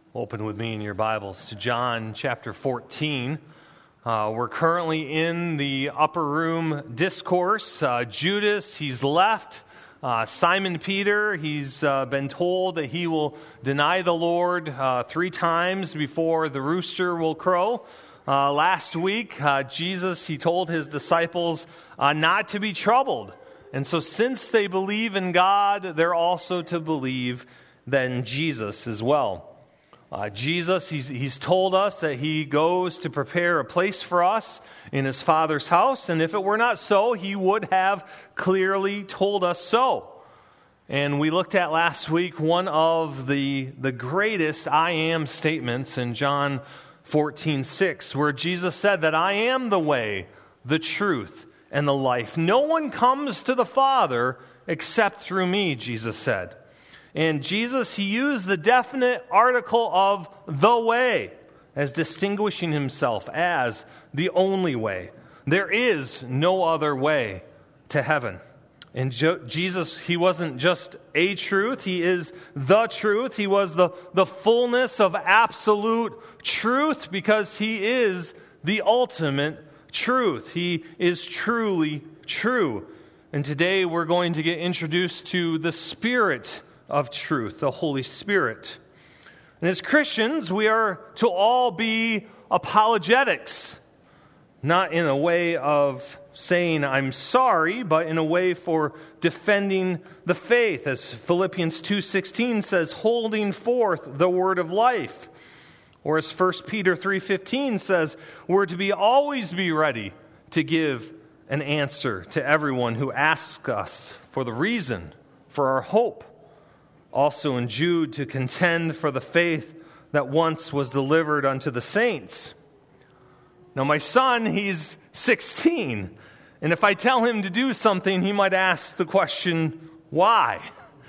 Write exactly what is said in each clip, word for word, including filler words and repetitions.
Open with me in your Bibles to John chapter fourteen. Uh, we're currently in the upper room discourse. Uh, Judas, he's left. Uh, Simon Peter, he's uh, been told that he will deny the Lord uh, three times before the rooster will crow. Uh, last week, uh, Jesus, he told his disciples uh, not to be troubled. And so since they believe in God, they're also to believe in Jesus as well. Uh, Jesus, he's, he's told us that he goes to prepare a place for us in his Father's house. And if it were not so, he would have clearly told us so. And we looked at last week one of the, the greatest I am statements in John fourteen six, where Jesus said that I am the way, the truth, and the life. No one comes to the Father except through me, Jesus said. And Jesus, he used the definite article of the way as distinguishing himself as the only way. There is no other way to heaven. And Jo- Jesus, he wasn't just a truth, he is the truth. He was the, the fullness of absolute truth because he is the ultimate truth. He is truly true. And today we're going to get introduced to the Spirit of truth, the Holy Spirit. And as Christians, we are to all be apologetics, not in a way of saying I'm sorry, but in a way for defending the faith, as Philippians two sixteen says, holding forth the word of life. Or as First Peter three fifteen says, we're to be always be ready to give an answer to everyone who asks us for the reason for our hope. Also in Jude, to contend for the faith that once was delivered unto the saints. Now my son, he's sixteen, and if I tell him to do something, he might ask the question, why?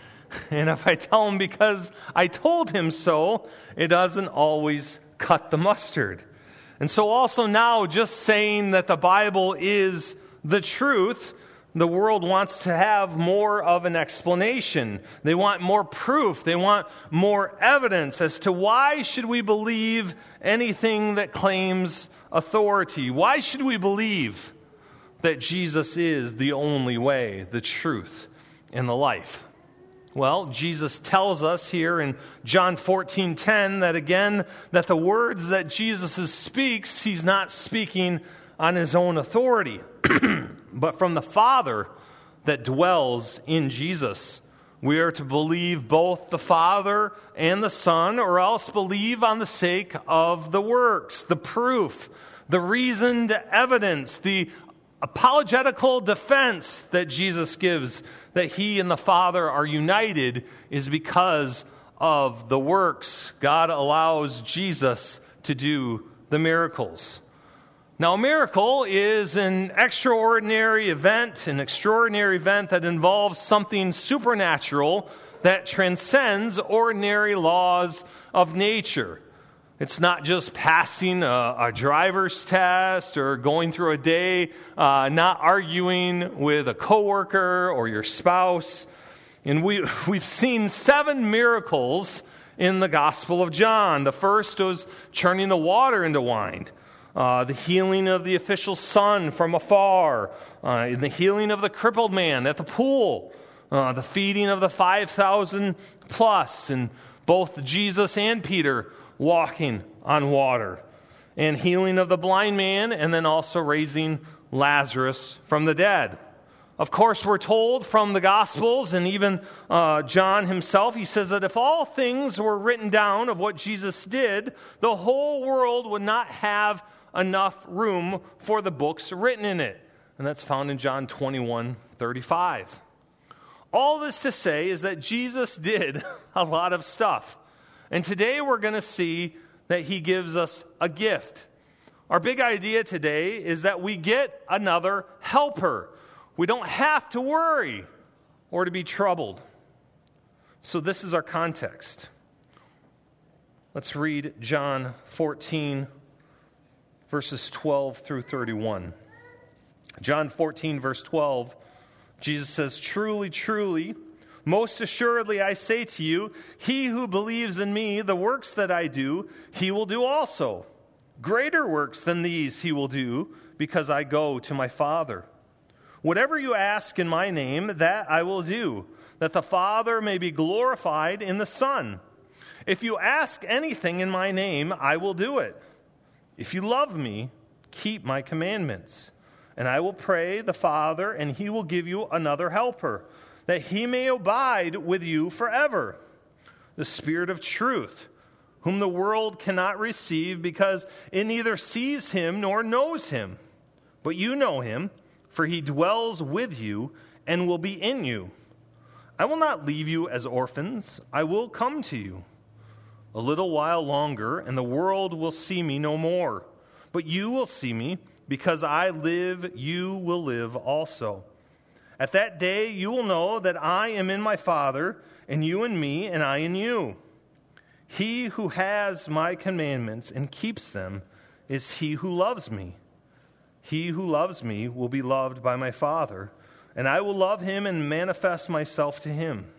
And if I tell him because I told him so, it doesn't always cut the mustard. And so also now, just saying that the Bible is the truth, the world wants to have more of an explanation. They want more proof. They want more evidence as to why should we believe anything that claims authority? Why should we believe that Jesus is the only way, the truth, and the life? Well, Jesus tells us here in John fourteen ten that again, that the words that Jesus speaks, he's not speaking on his own authority, but from the Father that dwells in Jesus. We are to believe both the Father and the Son, or else believe on the sake of the works, the proof, the reasoned evidence, the apologetical defense that Jesus gives that he and the Father are united is because of the works. God allows Jesus to do the miracles. Now, a miracle is an extraordinary event, an extraordinary event that involves something supernatural that transcends ordinary laws of nature. It's not just passing a, a driver's test or going through a day, uh, not arguing with a coworker or your spouse. And we, we've seen seven miracles in the Gospel of John. The first was turning the water into wine. Uh, the healing of the official son from afar, uh, and the healing of the crippled man at the pool, uh, the feeding of the five thousand plus, and both Jesus and Peter walking on water, and healing of the blind man, and then also raising Lazarus from the dead. Of course, we're told from the Gospels, and even uh, John himself, he says that if all things were written down of what Jesus did, the whole world would not have enough room for the books written in it. And that's found in John twenty-one thirty-five. All this to say is that Jesus did a lot of stuff. And today we're going to see that he gives us a gift. Our big idea today is that we get another helper. We don't have to worry or to be troubled. So this is our context. Let's read John fourteen, verses twelve through thirty-one. John fourteen, verse twelve, Jesus says, "Truly, truly, Most assuredly I say to you, he who believes in me, the works that I do, he will do also. Greater works than these he will do, because I go to my Father. Whatever you ask in my name, that I will do, that the Father may be glorified in the Son. If you ask anything in my name, I will do it. If you love me, keep my commandments. And I will pray the Father, and he will give you another helper, that he may abide with you forever. The Spirit of truth, whom the world cannot receive, because it neither sees him nor knows him. But you know him, for he dwells with you and will be in you. I will not leave you as orphans. I will come to you. A little while longer, and the world will see me no more. But you will see me, because I live, you will live also. At that day you will know that I am in my Father, and you in me, and I in you. He who has my commandments and keeps them is he who loves me. He who loves me will be loved by my Father, and I will love him and manifest myself to him.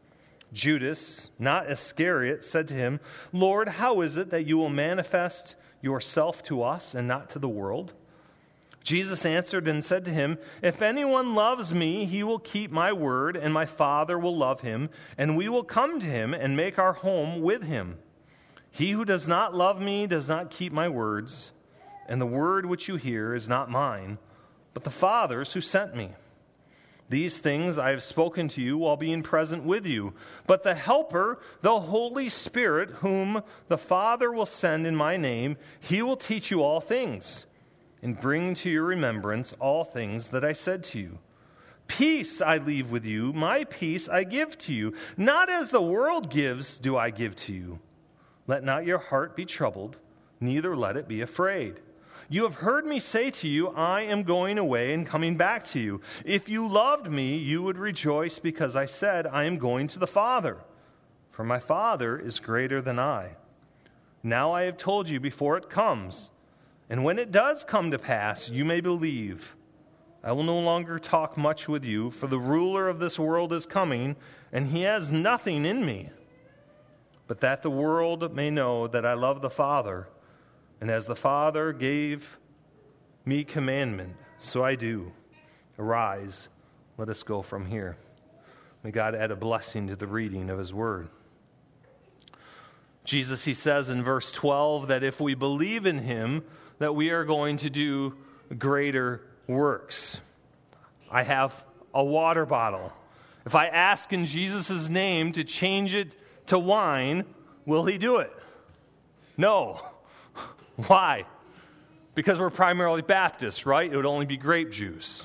Judas, not Iscariot, said to him, Lord, how is it that you will manifest yourself to us and not to the world? Jesus answered and said to him, If anyone loves me, he will keep my word, and my Father will love him, and we will come to him and make our home with him. He who does not love me does not keep my words, and the word which you hear is not mine, but the Father's who sent me. These things I have spoken to you while being present with you. But the Helper, the Holy Spirit, whom the Father will send in my name, he will teach you all things, and bring to your remembrance all things that I said to you. Peace I leave with you, my peace I give to you. Not as the world gives do I give to you. Let not your heart be troubled, neither let it be afraid. You have heard me say to you, I am going away and coming back to you. If you loved me, you would rejoice because I said, I am going to the Father, for my Father is greater than I. Now I have told you before it comes, and when it does come to pass, you may believe. I will no longer talk much with you, for the ruler of this world is coming, and he has nothing in me. But that the world may know that I love the Father, and as the Father gave me commandment, so I do. Arise, let us go from here. May God add a blessing to the reading of his word. Jesus, he says in verse twelve that if we believe in him, that we are going to do greater works. I have a water bottle. If I ask in Jesus' name to change it to wine, will he do it? No. Why? Because we're primarily Baptists, right? It would only be grape juice.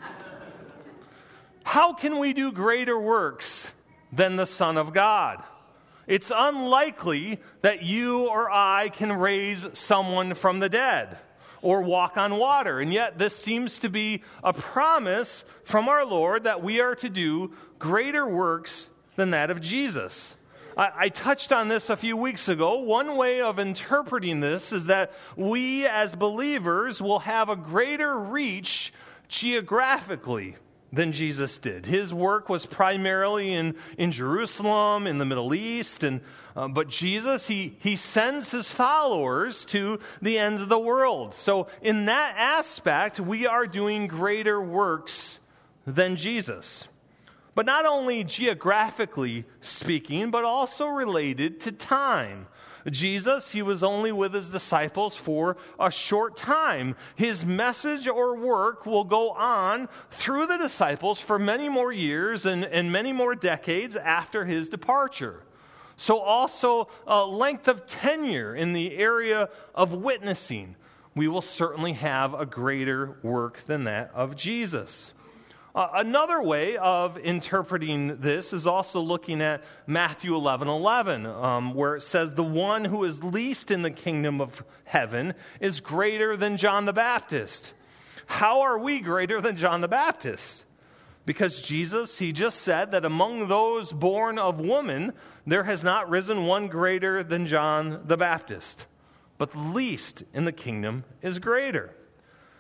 How can we do greater works than the Son of God? It's unlikely that you or I can raise someone from the dead or walk on water. And yet this seems to be a promise from our Lord that we are to do greater works than that of Jesus. I, I touched on this a few weeks ago. One way of interpreting this is that we as believers will have a greater reach geographically than Jesus did. His work was primarily in, in Jerusalem, in the Middle East, and uh, but Jesus, he, he sends his followers to the ends of the world. So in that aspect, we are doing greater works than Jesus. But not only geographically speaking, but also related to time. Jesus, he was only with his disciples for a short time. His message or work will go on through the disciples for many more years and, and many more decades after his departure. So also a length of tenure in the area of witnessing. We will certainly have a greater work than that of Jesus. Uh, another way of interpreting this is also looking at Matthew eleven eleven, um, where it says, the one who is least in the kingdom of heaven is greater than John the Baptist. How are we greater than John the Baptist? Because Jesus, he just said that among those born of woman, there has not risen one greater than John the Baptist. But the least in the kingdom is greater.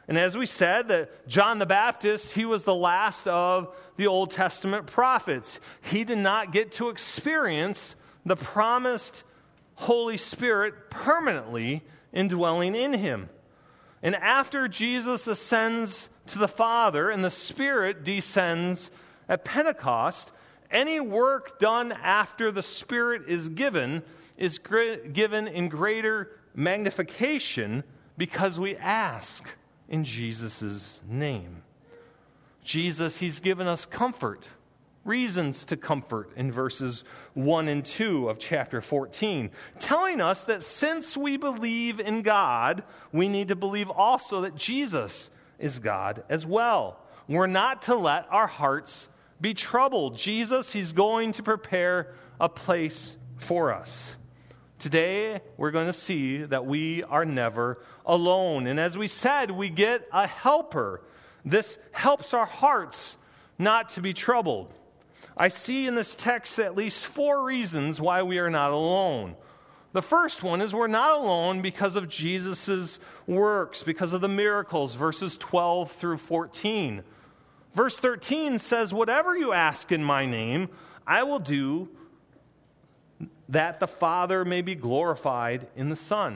And as we said, that John the Baptist, he was the last of the Old Testament prophets. He did not get to experience the promised Holy Spirit permanently indwelling in him. And after Jesus ascends to the Father and the Spirit descends at Pentecost, any work done after the Spirit is given is gr- given in greater magnification because we ask in Jesus' name. Jesus, he's given us comfort, reasons to comfort in verses one and two of chapter fourteen, telling us that since we believe in God, we need to believe also that Jesus is God as well. We're not to let our hearts be troubled. Jesus, he's going to prepare a place for us. Today, we're going to see that we are never alone. And as we said, we get a helper. This helps our hearts not to be troubled. I see in this text at least four reasons why we are not alone. The first one is we're not alone because of Jesus' works, because of the miracles, verses twelve through fourteen. Verse thirteen says, "Whatever you ask in my name, I will do, that the Father may be glorified in the Son."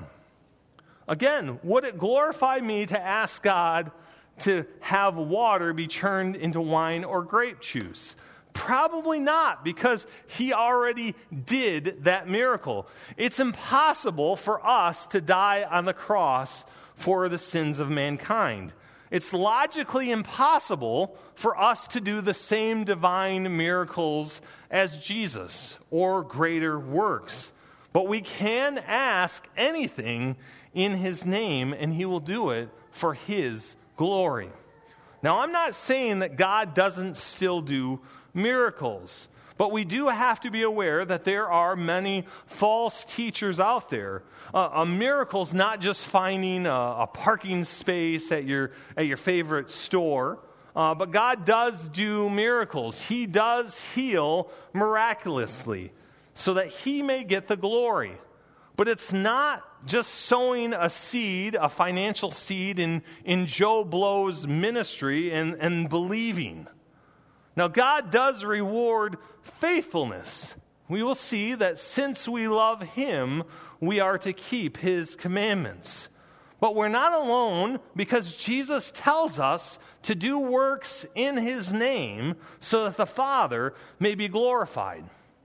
Again, would it glorify me to ask God to have water be turned into wine or grape juice? Probably not, because he already did that miracle. It's impossible for us to die on the cross for the sins of mankind. It's logically impossible for us to do the same divine miracles as Jesus or greater works. But we can ask anything in his name, and he will do it for his glory. Now, I'm not saying that God doesn't still do miracles, but we do have to be aware that there are many false teachers out there. Uh, a miracle's not just finding a, a parking space at your at your favorite store, uh, but God does do miracles. He does heal miraculously so that he may get the glory. But it's not just sowing a seed, a financial seed in, in Joe Blow's ministry and, and believing. Now, God does reward faithfulness. We will see that since we love him, we are to keep his commandments. But we're not alone because Jesus tells us to do works in his name so that the Father may be glorified.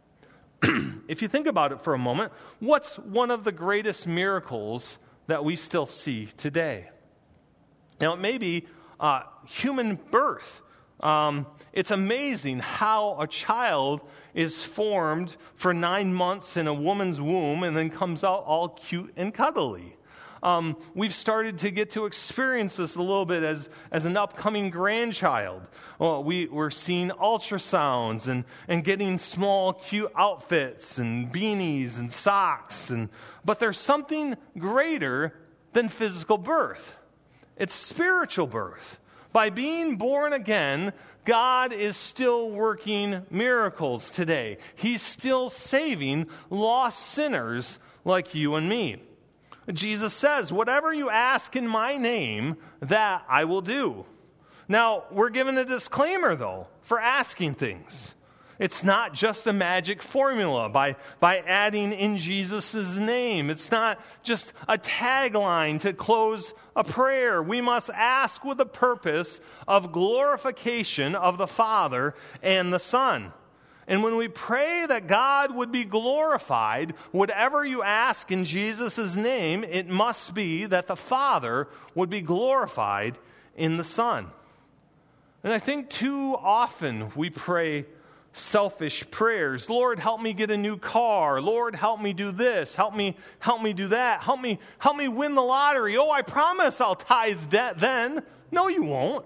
If you think about it for a moment, what's one of the greatest miracles that we still see today? Now, it may be uh, human birth. Um, it's amazing how a child is formed for nine months in a woman's womb and then comes out all cute and cuddly. Um, we've started to get to experience this a little bit as, as an upcoming grandchild. Well, we, we're seeing ultrasounds and, and getting small, cute outfits and beanies and socks. And, but there's something greater than physical birth. It's spiritual birth. By being born again, God is still working miracles today. He's still saving lost sinners like you and me. Jesus says, "Whatever you ask in my name, that I will do." Now, we're given a disclaimer, though, for asking things. It's not just a magic formula by, by adding in Jesus' name. It's not just a tagline to close a prayer. We must ask with the purpose of glorification of the Father and the Son. And when we pray that God would be glorified, whatever you ask in Jesus' name, it must be that the Father would be glorified in the Son. And I think too often we pray selfish prayers. Lord, help me get a new car. Lord, help me do this. Help me, help me do that. Help me, help me win the lottery. Oh, I promise I'll tithe that then. No, you won't.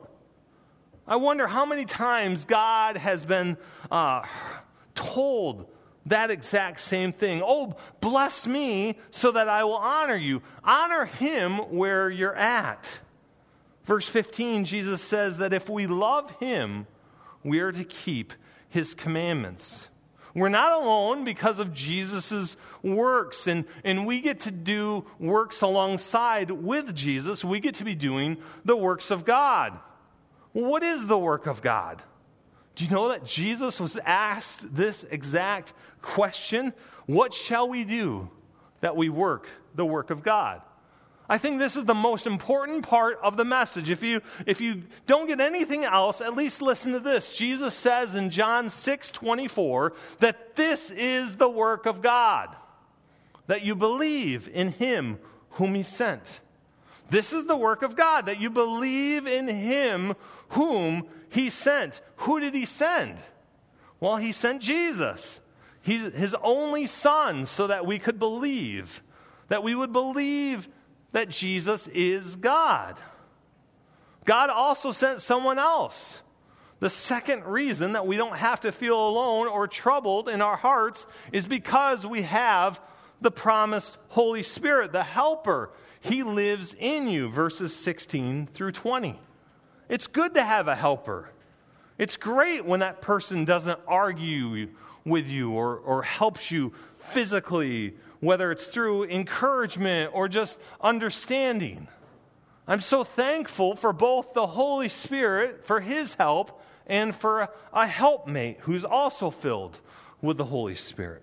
I wonder how many times God has been uh, told that exact same thing. Oh, bless me so that I will honor you. Honor him where you're at. Verse fifteen, Jesus says that if we love him, we are to keep his commandments. We're not alone because of Jesus' works, and, and we get to do works alongside with Jesus. We get to be doing the works of God. Well, what is the work of God? Do you know that Jesus was asked this exact question? What shall we do that we work the work of God? I think this is the most important part of the message. If you, if you don't get anything else, at least listen to this. Jesus says in John six twenty-four that this is the work of God, that you believe in him whom he sent. This is the work of God, that you believe in him whom he sent. Who did he send? Well, he sent Jesus, he, his only son, so that we could believe, that we would believe that Jesus is God. God also sent someone else. The second reason that we don't have to feel alone or troubled in our hearts is because we have the promised Holy Spirit, the helper. He lives in you, verses sixteen through twenty. It's good to have a helper. It's great when that person doesn't argue with you or, or helps you physically, whether it's through encouragement or just understanding. I'm so thankful for both the Holy Spirit, for his help, and for a, a helpmate who's also filled with the Holy Spirit.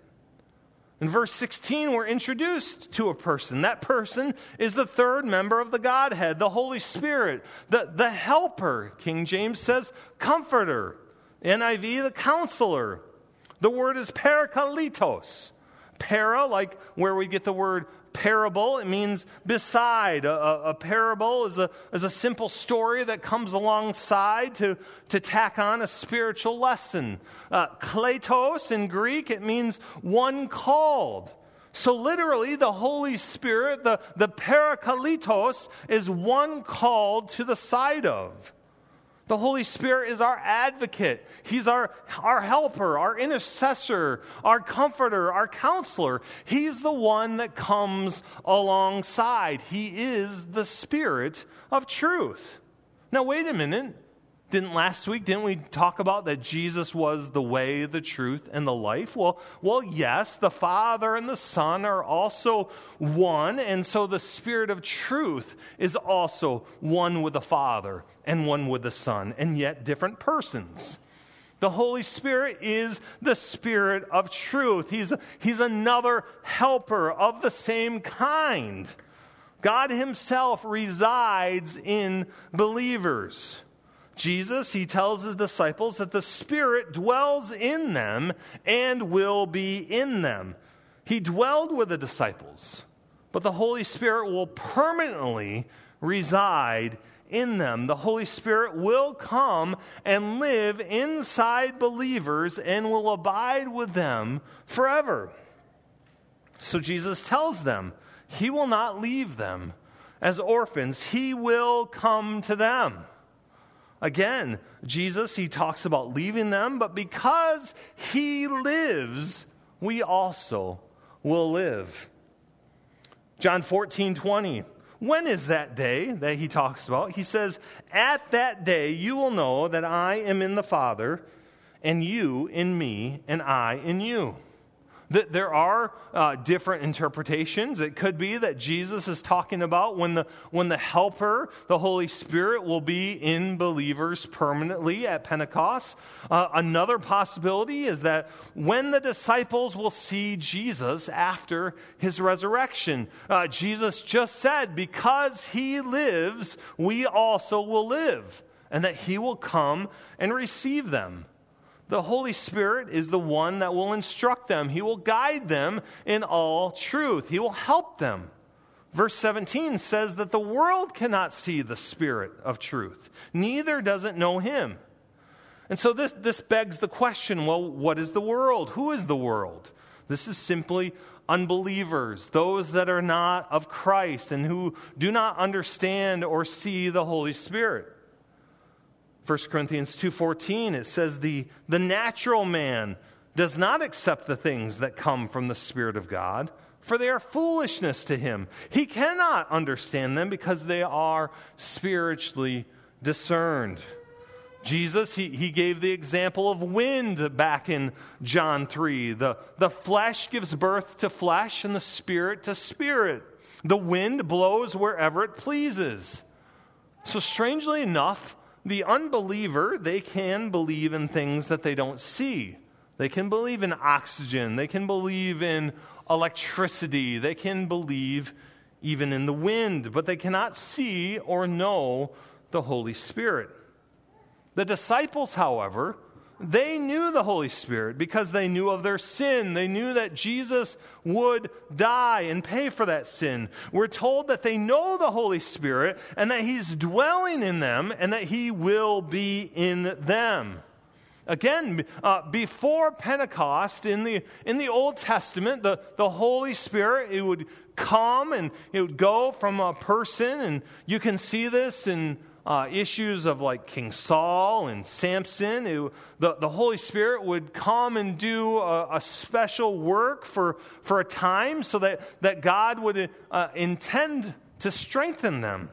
In verse sixteen, we're introduced to a person. That person is the third member of the Godhead, the Holy Spirit, the, the helper. King James says comforter. N I V, the counselor. The word is parakletos. Para, like where we get the word parable, it means beside. A, a, a parable is a, is a simple story that comes alongside to, to tack on a spiritual lesson. Uh, kletos in Greek, it means one called. So literally, the Holy Spirit, the, the parakletos, is one called to the side of. The Holy Spirit is our advocate. He's our, our helper, our intercessor, our comforter, our counselor. He's the one that comes alongside. He is the Spirit of truth. Now, wait a minute. Didn't last week, didn't we talk about that Jesus was the way, the truth, and the life? Well, well, yes, the Father and the Son are also one, and so the Spirit of truth is also one with the Father and one with the Son, and yet different persons. The Holy Spirit is the Spirit of truth. He's, he's another helper of the same kind. God himself resides in believers. Jesus, he tells his disciples that the Spirit dwells in them and will be in them. He dwelled with the disciples, but the Holy Spirit will permanently reside in them. The Holy Spirit will come and live inside believers and will abide with them forever. So Jesus tells them he will not leave them as orphans. He will come to them. Again, Jesus, he talks about leaving them, but because he lives, we also will live. John fourteen twenty. When is that day that he talks about? He says, at that day you will know that I am in the Father, and you in me, and I in you. There are uh, different interpretations. It could be that Jesus is talking about when the when the Helper, the Holy Spirit, will be in believers permanently at Pentecost. Uh, another possibility is that when the disciples will see Jesus after his resurrection. Uh, Jesus just said, because he lives, we also will live, and that he will come and receive them. The Holy Spirit is the one that will instruct them. He will guide them in all truth. He will help them. Verse seventeen says that the world cannot see the Spirit of truth. Neither does it know him. And so this, this begs the question, well, what is the world? Who is the world? This is simply unbelievers, those that are not of Christ and who do not understand or see the Holy Spirit. First Corinthians two fourteen, it says the, the natural man does not accept the things that come from the Spirit of God, for they are foolishness to him. He cannot understand them because they are spiritually discerned. Jesus, he, he gave the example of wind back in John three. The, the flesh gives birth to flesh and the spirit to spirit. The wind blows wherever it pleases. So strangely enough, the unbeliever, they can believe in things that they don't see. They can believe in oxygen. They can believe in electricity. They can believe even in the wind, but they cannot see or know the Holy Spirit. The disciples, however, they knew the Holy Spirit because they knew of their sin. They knew that Jesus would die and pay for that sin. We're told that they know the Holy Spirit and that He's dwelling in them and that He will be in them. Again, uh, before Pentecost, in the in the Old Testament, the, the Holy Spirit, it would come and it would go from a person, and you can see this in Uh, issues of like King Saul and Samson. It, the, the Holy Spirit would come and do a, a special work for, for a time so that, that God would uh, intend to strengthen them.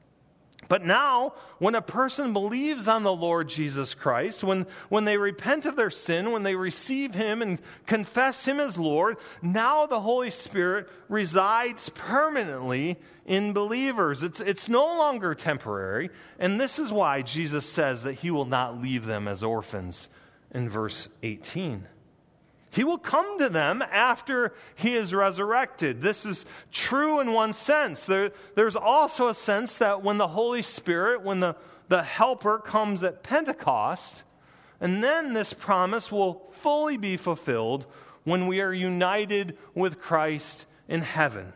But now, when a person believes on the Lord Jesus Christ, when, when they repent of their sin, when they receive Him and confess Him as Lord, now the Holy Spirit resides permanently in believers. It's, it's no longer temporary, and this is why Jesus says that He will not leave them as orphans in verse eighteen. He will come to them after He is resurrected. This is true in one sense. There, there's also a sense that when the Holy Spirit, when the, the Helper comes at Pentecost, and then this promise will fully be fulfilled when we are united with Christ in heaven.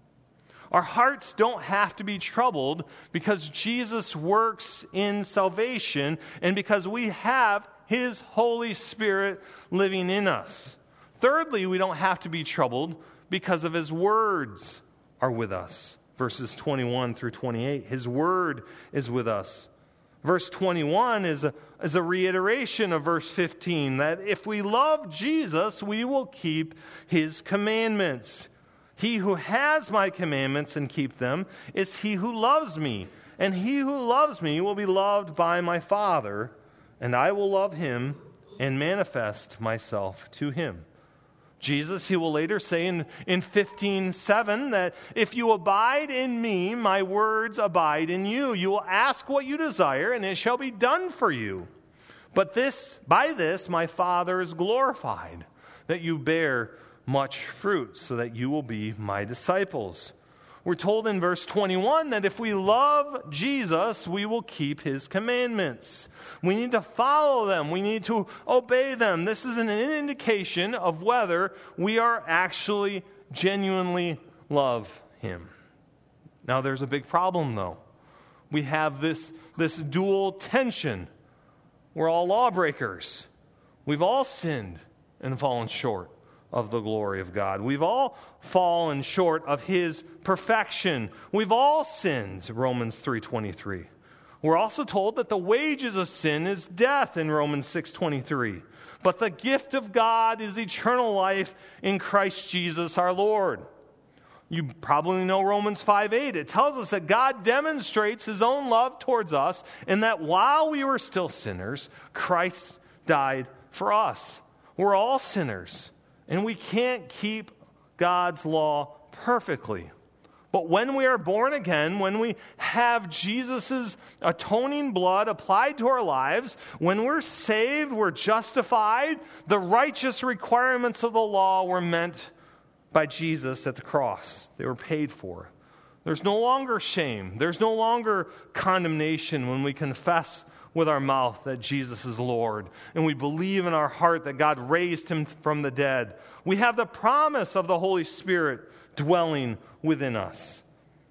Our hearts don't have to be troubled because Jesus works in salvation and because we have His Holy Spirit living in us. Thirdly, we don't have to be troubled because of His words are with us. Verses twenty-one through twenty-eight. His word is with us. Verse twenty-one is a, is a reiteration of verse fifteen, that if we love Jesus, we will keep His commandments. He who has my commandments and keep them is he who loves me. And he who loves me will be loved by my Father, and I will love him and manifest myself to him. Jesus, He will later say in, in fifteen seven that if you abide in me, my words abide in you. You will ask what you desire, and it shall be done for you. But this, by this, my Father is glorified, that you bear much fruit, so that you will be my disciples. We're told in verse twenty-one that if we love Jesus, we will keep His commandments. We need to follow them. We need to obey them. This is an indication of whether we are actually genuinely love Him. Now, there's a big problem, though. We have this, this dual tension. We're all lawbreakers. We've all sinned and fallen short of the glory of God. We've all fallen short of His perfection. We've all sinned, Romans three twenty-three. We're also told that the wages of sin is death in Romans six twenty-three. But the gift of God is eternal life in Christ Jesus our Lord. You probably know Romans five eight. It tells us that God demonstrates His own love towards us, and that while we were still sinners, Christ died for us. We're all sinners. And we can't keep God's law perfectly. But when we are born again, when we have Jesus' atoning blood applied to our lives, when we're saved, we're justified, the righteous requirements of the law were meant by Jesus at the cross. They were paid for. There's no longer shame. There's no longer condemnation when we confess with our mouth that Jesus is Lord, and we believe in our heart that God raised Him from the dead. We have the promise of the Holy Spirit dwelling within us.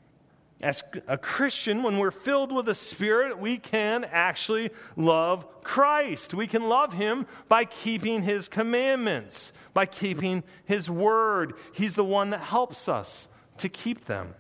As a Christian, when we're filled with the Spirit, we can actually love Christ. We can love Him by keeping His commandments, by keeping His word. He's the one that helps us to keep them.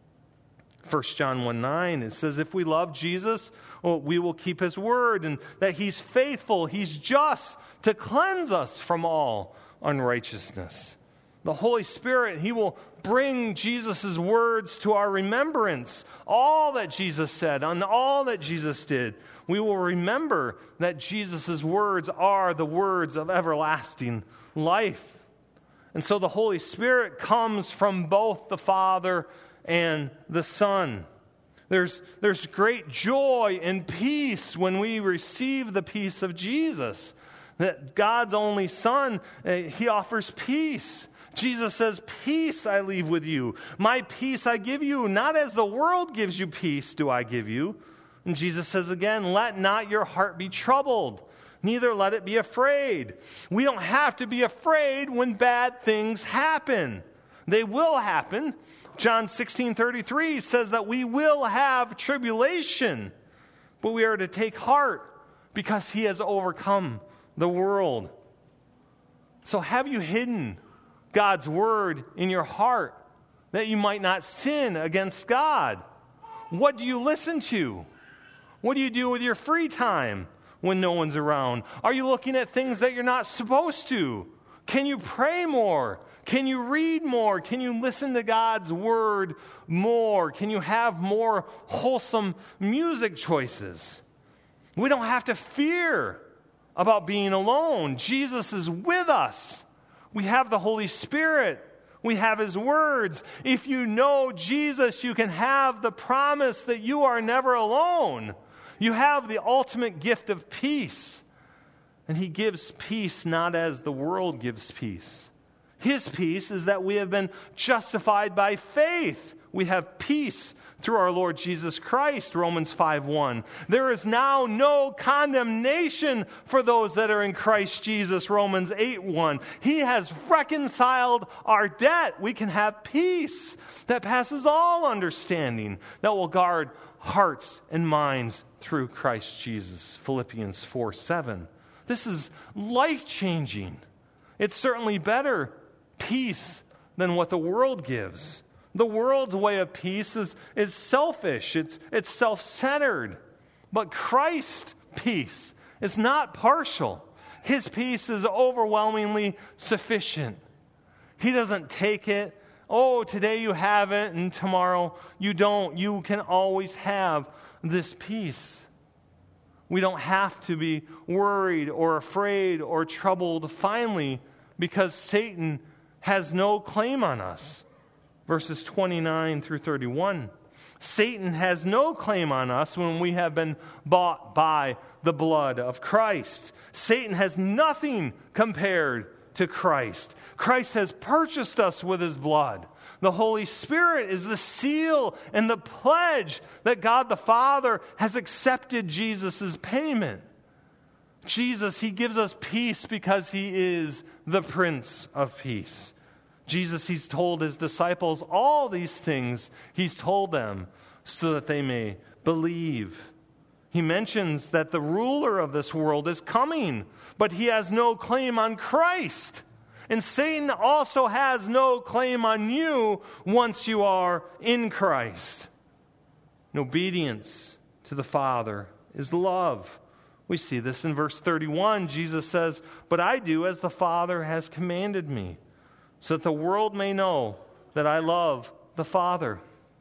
First John one nine, it says, if we love Jesus, well, we will keep His word, and that He's faithful, He's just to cleanse us from all unrighteousness. The Holy Spirit, He will bring Jesus' words to our remembrance. All that Jesus said and all that Jesus did. We will remember that Jesus' words are the words of everlasting life. And so the Holy Spirit comes from both the Father and the Son. There's, there's great joy and peace when we receive the peace of Jesus. That God's only Son, uh, He offers peace. Jesus says, peace I leave with you. My peace I give you. Not as the world gives you peace do I give you. And Jesus says again, let not your heart be troubled. Neither let it be afraid. We don't have to be afraid when bad things happen. They will happen. John sixteen thirty-three says that we will have tribulation. But we are to take heart because He has overcome the world. So have you hidden God's word in your heart that you might not sin against God? What do you listen to? What do you do with your free time when no one's around? Are you looking at things that you're not supposed to? Can you pray more? Can you read more? Can you listen to God's word more? Can you have more wholesome music choices? We don't have to fear about being alone. Jesus is with us. We have the Holy Spirit. We have His words. If you know Jesus, you can have the promise that you are never alone. You have the ultimate gift of peace. And He gives peace not as the world gives peace. His peace is that we have been justified by faith. We have peace through our Lord Jesus Christ, Romans five one. There is now no condemnation for those that are in Christ Jesus, Romans eight one. He has reconciled our debt. We can have peace that passes all understanding, that will guard hearts and minds through Christ Jesus, Philippians four seven. This is life-changing. It's certainly better peace than what the world gives. The world's way of peace is, is selfish. It's, it's self-centered. But Christ's peace is not partial. His peace is overwhelmingly sufficient. He doesn't take it, oh, today you have it and tomorrow you don't. You can always have this peace. We don't have to be worried or afraid or troubled finally because Satan has no claim on us. Verses twenty-nine through thirty-one. Satan has no claim on us when we have been bought by the blood of Christ. Satan has nothing compared to Christ. Christ has purchased us with His blood. The Holy Spirit is the seal and the pledge that God the Father has accepted Jesus' payment. Jesus, He gives us peace because He is the Prince of Peace. Jesus, He's told His disciples all these things. He's told them so that they may believe. He mentions that the ruler of this world is coming, but he has no claim on Christ. And Satan also has no claim on you once you are in Christ. And obedience to the Father is love. We see this in verse thirty-one. Jesus says, "But I do as the Father has commanded me, so that the world may know that I love the Father."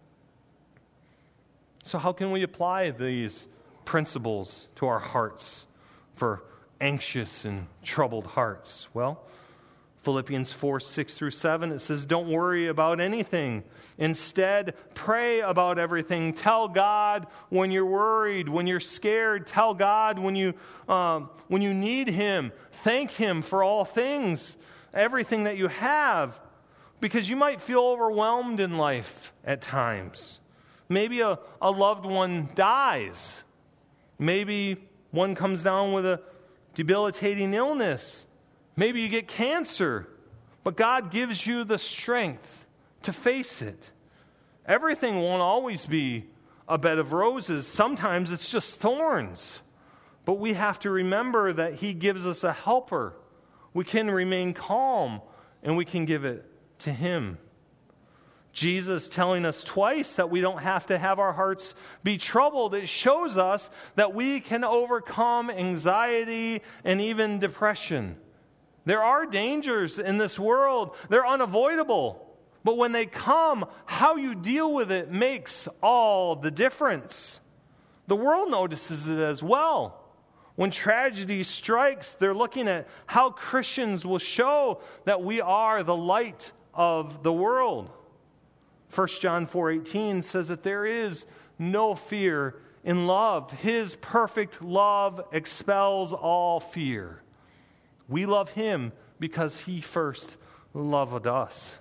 So how can we apply these principles to our hearts for anxious and troubled hearts? Well, Philippians four, six through seven, it says, "Don't worry about anything. Instead, pray about everything. Tell God when you're worried, when you're scared. Tell God when you, um, when you need Him. Thank Him for all things, everything that you have, because you might feel overwhelmed in life at times. Maybe a, a loved one dies. Maybe one comes down with a debilitating illness. Maybe you get cancer. But God gives you the strength to face it. Everything won't always be a bed of roses. Sometimes it's just thorns. But we have to remember that He gives us a helper. We can remain calm, and we can give it to Him. Jesus telling us twice that we don't have to have our hearts be troubled. It shows us that we can overcome anxiety and even depression. There are dangers in this world. They're unavoidable. But when they come, how you deal with it makes all the difference. The world notices it as well. When tragedy strikes, they're looking at how Christians will show that we are the light of the world. First John four eighteen says that there is no fear in love. His perfect love expels all fear. We love him because he first loved us.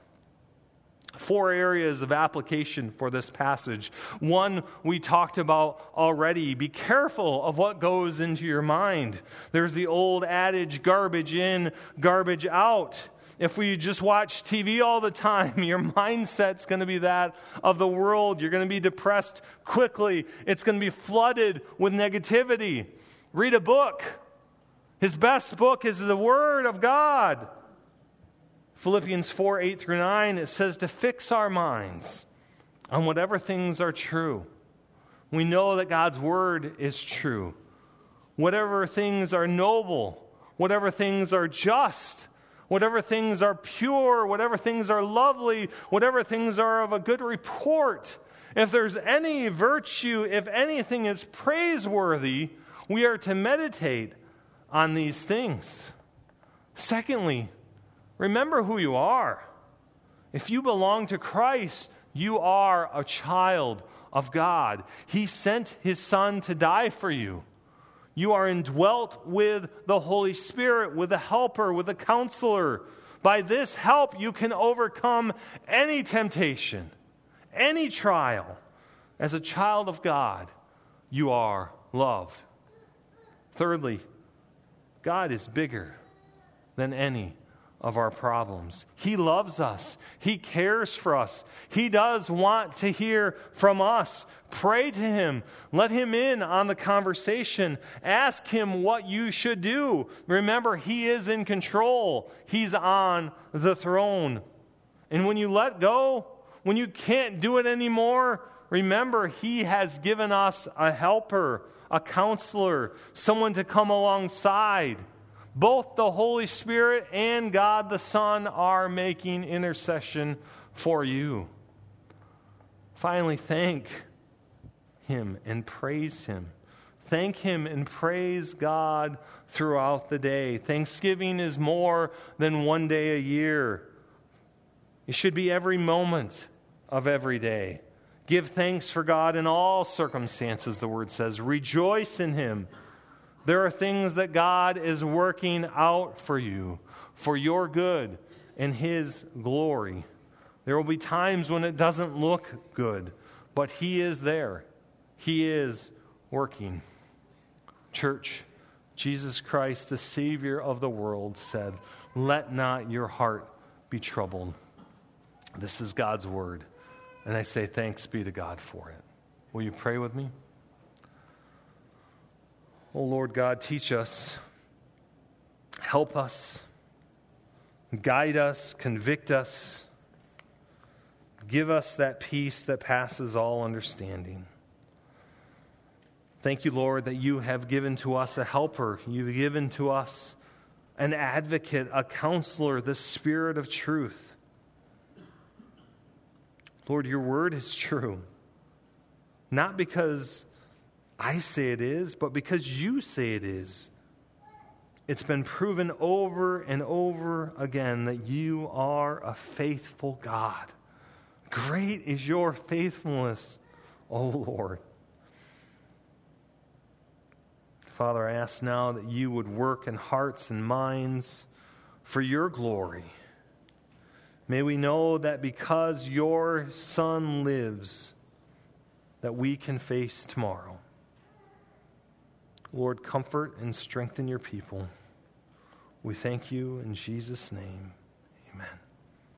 Four areas of application for this passage. One we talked about already. Be careful of what goes into your mind. There's the old adage, garbage in, garbage out. If we just watch T V all the time, your mindset's going to be that of the world. You're going to be depressed quickly. It's going to be flooded with negativity. Read a book. His best book is the Word of God. Philippians four, eight through nine, it says to fix our minds on whatever things are true. We know that God's word is true. Whatever things are noble, whatever things are just, whatever things are pure, whatever things are lovely, whatever things are of a good report. If there's any virtue, if anything is praiseworthy, we are to meditate on these things. Secondly, remember who you are. If you belong to Christ, you are a child of God. He sent his Son to die for you. You are indwelt with the Holy Spirit, with a helper, with a counselor. By this help, you can overcome any temptation, any trial. As a child of God, you are loved. Thirdly, God is bigger than any of our problems. He loves us. He cares for us. He does want to hear from us. Pray to him. Let him in on the conversation. Ask him what you should do. Remember, he is in control. He's on the throne. And when you let go, when you can't do it anymore, remember, he has given us a helper, a counselor, someone to come alongside. Both the Holy Spirit and God the Son are making intercession for you. Finally, thank him and praise him. Thank him and praise God throughout the day. Thanksgiving is more than one day a year. It should be every moment of every day. Give thanks for God in all circumstances, the word says. Rejoice in him. There are things that God is working out for you, for your good and his glory. There will be times when it doesn't look good, but he is there. He is working. Church, Jesus Christ, the Savior of the world, said, "Let not your heart be troubled." This is God's word, and I say thanks be to God for it. Will you pray with me? Oh, Lord God, teach us, help us, guide us, convict us, give us that peace that passes all understanding. Thank you, Lord, that you have given to us a helper. You've given to us an advocate, a counselor, the Spirit of truth. Lord, your word is true, not because I say it is, but because you say it is. It's been proven over and over again that you are a faithful God. Great is your faithfulness, O Lord. Father, I ask now that you would work in hearts and minds for your glory. May we know that because your Son lives, that we can face tomorrow. Lord, comfort and strengthen your people. We thank you in Jesus' name. Amen.